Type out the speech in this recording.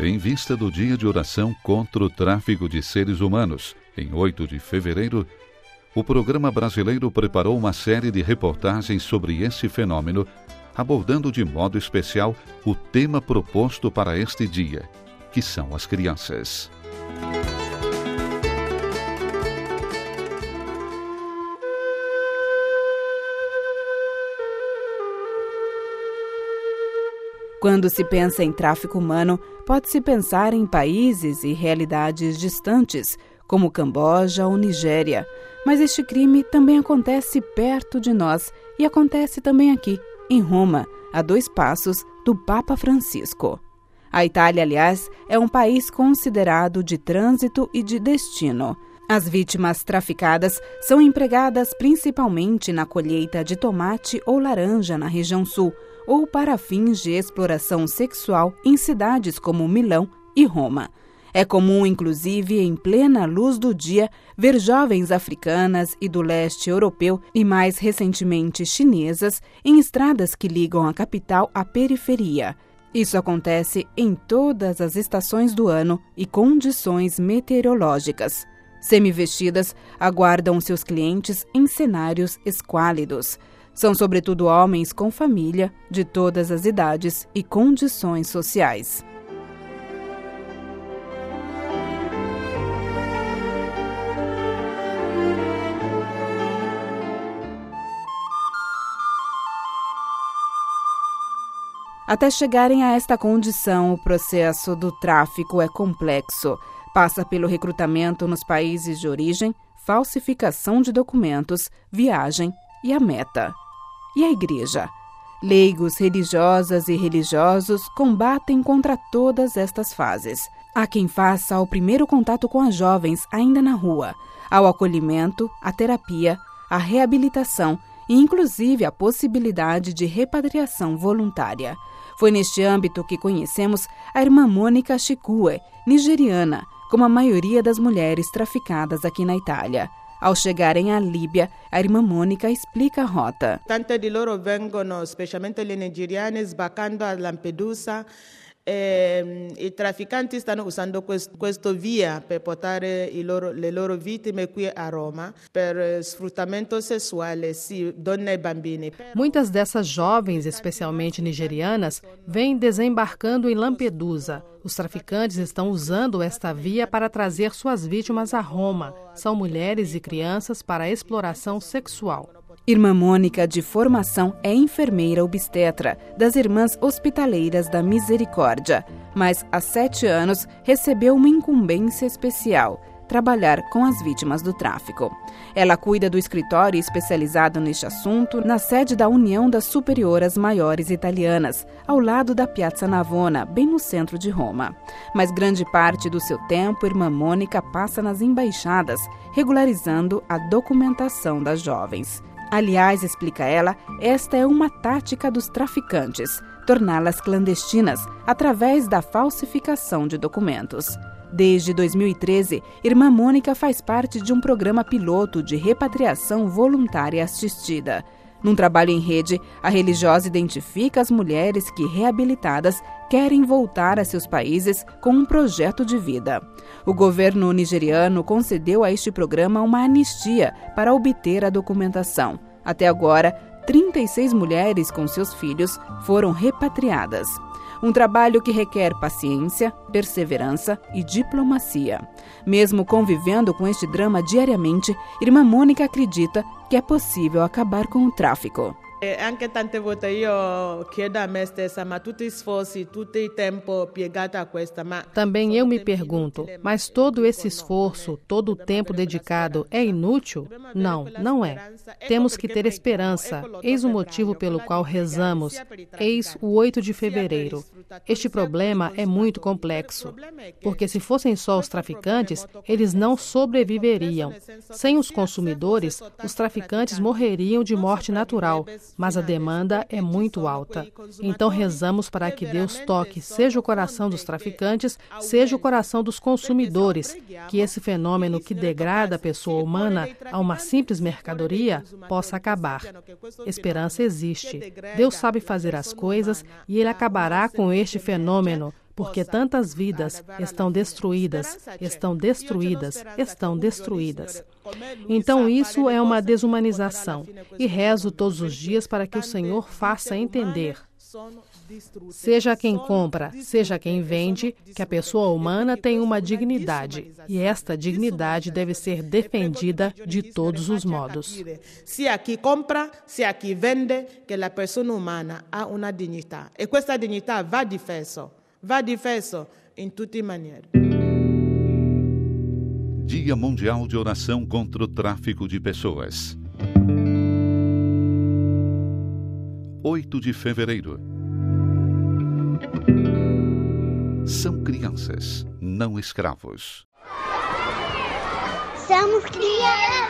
Em vista do Dia de Oração contra o Tráfico de Seres Humanos, em 8 de fevereiro, o programa brasileiro preparou uma série de reportagens sobre esse fenômeno, abordando de modo especial o tema proposto para este dia, que são as crianças. Quando se pensa em tráfico humano, pode-se pensar em países e realidades distantes, como Camboja ou Nigéria. Mas este crime também acontece perto de nós e acontece também aqui, em Roma, a 2 passos do Papa Francisco. A Itália, aliás, é um país considerado de trânsito e de destino. As vítimas traficadas são empregadas principalmente na colheita de tomate ou laranja na região sul, ou para fins de exploração sexual em cidades como Milão e Roma. É comum, inclusive, em plena luz do dia, ver jovens africanas e do leste europeu e mais recentemente chinesas em estradas que ligam a capital à periferia. Isso acontece em todas as estações do ano e condições meteorológicas. Semivestidas, aguardam seus clientes em cenários esquálidos. São sobretudo homens com família, de todas as idades e condições sociais. Até chegarem a esta condição, o processo do tráfico é complexo. Passa pelo recrutamento nos países de origem, falsificação de documentos, viagem e a meta. E a igreja? Leigos, religiosas e religiosos combatem contra todas estas fases. Há quem faça o primeiro contato com as jovens ainda na rua, ao acolhimento, à terapia, à reabilitação e inclusive a possibilidade de repatriação voluntária. Foi neste âmbito que conhecemos a irmã Mônica Chikwe, nigeriana, como a maioria das mulheres traficadas aqui na Itália. Ao chegarem à Líbia, a irmã Mônica explica a rota. Tante di loro vengono, specialmente le nigeriane, sbarcando a Lampedusa. I trafficanti stanno usando questo via per portare le loro vittime qui a Roma per sfruttamento sessuale, sì, donne e bambini. Muitas dessas jovens, especialmente nigerianas, vêm desembarcando em Lampedusa. Os traficantes estão usando esta via para trazer suas vítimas a Roma. São mulheres e crianças para exploração sexual. Irmã Mônica, de formação, é enfermeira obstetra das Irmãs Hospitaleiras da Misericórdia, mas há 7 anos recebeu uma incumbência especial: trabalhar com as vítimas do tráfico. Ela cuida do escritório especializado neste assunto na sede da União das Superioras Maiores Italianas, ao lado da Piazza Navona, bem no centro de Roma. Mas grande parte do seu tempo, irmã Mônica passa nas embaixadas, regularizando a documentação das jovens. Aliás, explica ela, esta é uma tática dos traficantes, torná-las clandestinas através da falsificação de documentos. Desde 2013, irmã Mônica faz parte de um programa piloto de repatriação voluntária assistida. Num trabalho em rede, a religiosa identifica as mulheres que, reabilitadas, querem voltar a seus países com um projeto de vida. O governo nigeriano concedeu a este programa uma anistia para obter a documentação. Até agora, 36 mulheres com seus filhos foram repatriadas. Um trabalho que requer paciência, perseverança e diplomacia. Mesmo convivendo com este drama diariamente, irmã Mônica acredita que é possível acabar com o tráfico. Anche tante volte io chiedo a me stessa, ma tutti sforzi, tutto il tempo piegato a questa, ma... Também eu me pergunto, mas todo esse esforço, todo o tempo dedicado é inútil? Não, não é. Temos que ter esperança. Eis o motivo pelo qual rezamos. Eis o 8 de fevereiro. Este problema é muito complexo, porque se fossem só os traficantes, eles não sobreviveriam. Sem os consumidores, os traficantes morreriam de morte natural, mas a demanda é muito alta. Então rezamos para que Deus toque, seja o coração dos traficantes, seja o coração dos consumidores, que esse fenômeno que degrada a pessoa humana a uma simples mercadoria possa acabar. Esperança existe. Deus sabe fazer as coisas e Ele acabará com este fenômeno, porque tantas vidas estão destruídas, estão destruídas, estão destruídas. Então isso é uma desumanização e rezo todos os dias para que o Senhor faça entender, seja quem compra, seja quem vende, que a pessoa humana tem uma dignidade e esta dignidade deve ser defendida de todos os modos. Se aqui compra, se aqui vende, que a pessoa humana ha uma dignidade. E esta dignidade va difeso em tutte maniere. Dia Mundial de Oração contra o Tráfico de Pessoas. 8 de fevereiro. São crianças, não escravos. Somos crianças.